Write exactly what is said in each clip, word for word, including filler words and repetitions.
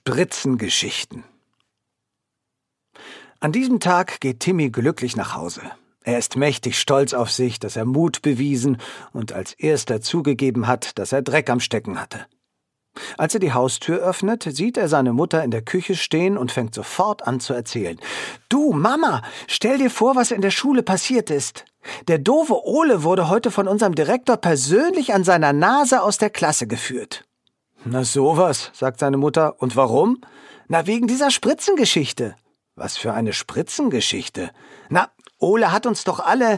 Spritzengeschichten. An diesem Tag geht Timmy glücklich nach Hause. Er ist mächtig stolz auf sich, dass er Mut bewiesen und als erster zugegeben hat, dass er Dreck am Stecken hatte. Als er die Haustür öffnet, sieht er seine Mutter in der Küche stehen und fängt sofort an zu erzählen. »Du, Mama, stell dir vor, was in der Schule passiert ist. Der doofe Ole wurde heute von unserem Direktor persönlich an seiner Nase aus der Klasse geführt.« »Na sowas«, sagt seine Mutter. »Und warum?« »Na, wegen dieser Spritzengeschichte.« »Was für eine Spritzengeschichte?« »Na, Ole hat uns doch alle,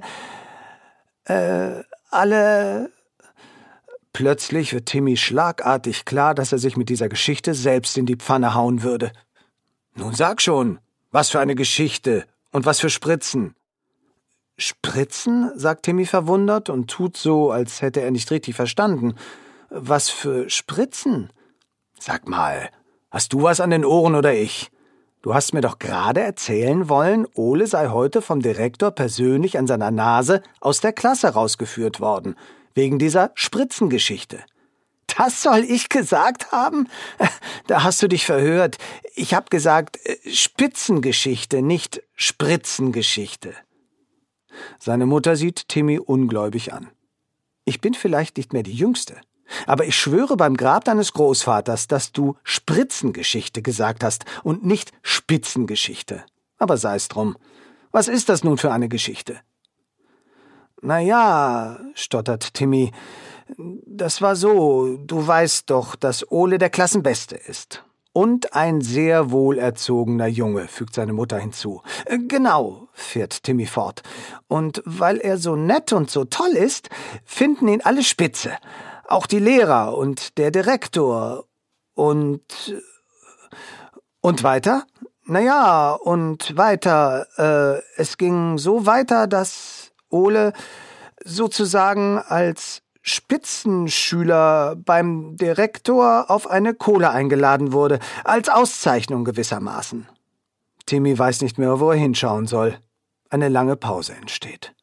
äh, alle...« Plötzlich wird Timmy schlagartig klar, dass er sich mit dieser Geschichte selbst in die Pfanne hauen würde. »Nun sag schon, was für eine Geschichte und was für Spritzen?« »Spritzen?«, sagt Timmy verwundert und tut so, als hätte er nicht richtig verstanden. »Was für Spritzen?« »Sag mal, hast du was an den Ohren oder ich? Du hast mir doch gerade erzählen wollen, Ole sei heute vom Direktor persönlich an seiner Nase aus der Klasse rausgeführt worden, wegen dieser Spritzengeschichte.« »Das soll ich gesagt haben? Da hast du dich verhört. Ich hab gesagt Spitzengeschichte, nicht Spritzengeschichte.« Seine Mutter sieht Timmy ungläubig an. »Ich bin vielleicht nicht mehr die Jüngste, aber ich schwöre beim Grab deines Großvaters, dass du Spritzengeschichte gesagt hast und nicht Spitzengeschichte. Aber sei's drum. Was ist das nun für eine Geschichte?« »Na ja«, stottert Timmy, »das war so, du weißt doch, dass Ole der Klassenbeste ist. Und ein sehr wohlerzogener Junge«, fügt seine Mutter hinzu. »Genau«, fährt Timmy fort. »Und weil er so nett und so toll ist, finden ihn alle spitze. Auch die Lehrer und der Direktor. Und... Und weiter? Na ja, und weiter. Äh, es ging so weiter, dass Ole sozusagen als Spitzenschüler beim Direktor auf eine Kohle eingeladen wurde, als Auszeichnung gewissermaßen.« Timmy weiß nicht mehr, wo er hinschauen soll. Eine lange Pause entsteht.